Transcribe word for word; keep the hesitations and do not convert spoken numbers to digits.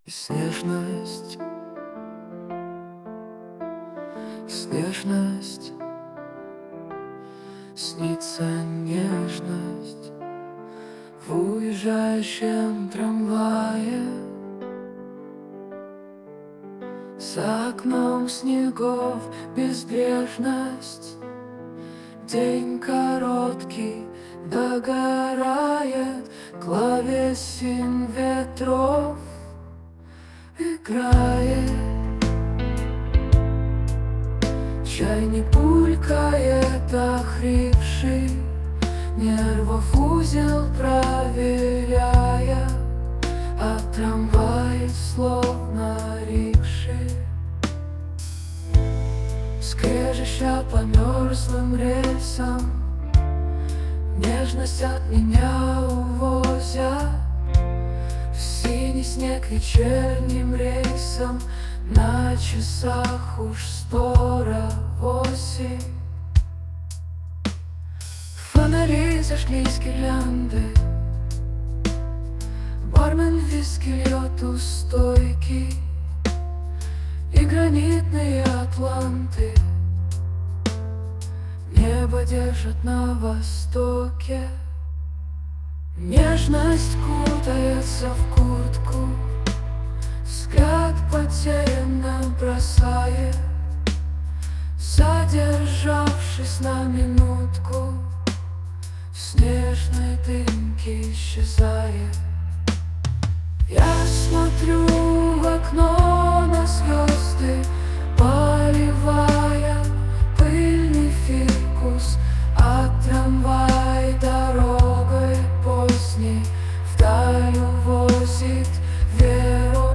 Снежность, снежность, снится нежность в уезжающем трамвае. За окном снегов безбрежность, день короткий догорает, клавесин ветров играет. Чайник булькает охрипший, нервов узел проверяя, а трамвай словно рикши, скрежеща по мерзлым рельсам, нежность от меня увозя в синий снег вечерним рейсом. На часах уж скоро восемь. Фонари зажглись гирлянды, бармен виски льет у стойки, и гранитные атланты небо держат на востоке. Нежность кутается в куртку, взгляд потерянно бросает, задержавшись на минутку, в снежной дымке исчезает. Я смотрю